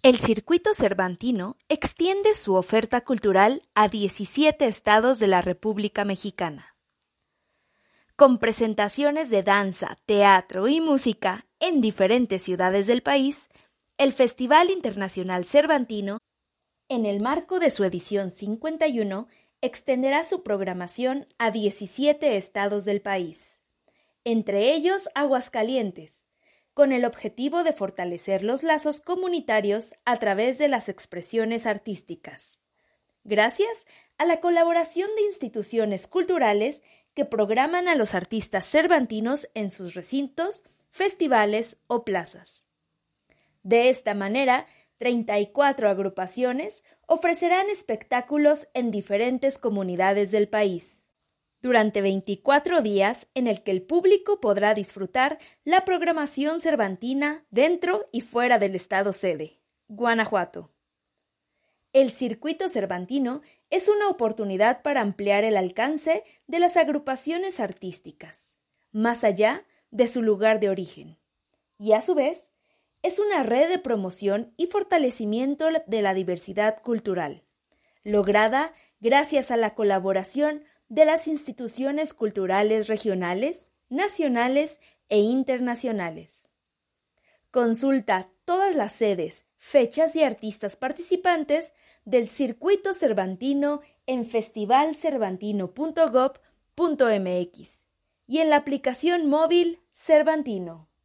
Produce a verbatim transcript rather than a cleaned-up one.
El Circuito Cervantino extiende su oferta cultural a diecisiete estados de la República Mexicana. Con presentaciones de danza, teatro y música en diferentes ciudades del país, el Festival Internacional Cervantino, en el marco de su edición cincuenta y uno, extenderá su programación a diecisiete estados del país, entre ellos Aguascalientes, con el objetivo de fortalecer los lazos comunitarios a través de las expresiones artísticas, gracias a la colaboración de instituciones culturales que programan a los artistas cervantinos en sus recintos, festivales o plazas. De esta manera, treinta y cuatro agrupaciones ofrecerán espectáculos en diferentes comunidades del país, durante veinticuatro días en el que el público podrá disfrutar la programación cervantina dentro y fuera del estado sede, Guanajuato. El Circuito Cervantino es una oportunidad para ampliar el alcance de las agrupaciones artísticas, más allá de su lugar de origen, y a su vez, es una red de promoción y fortalecimiento de la diversidad cultural, lograda gracias a la colaboración de las instituciones culturales regionales, nacionales e internacionales. Consulta todas las sedes, fechas y artistas participantes del Circuito Cervantino en festival cervantino punto gob punto m x y en la aplicación móvil Cervantino.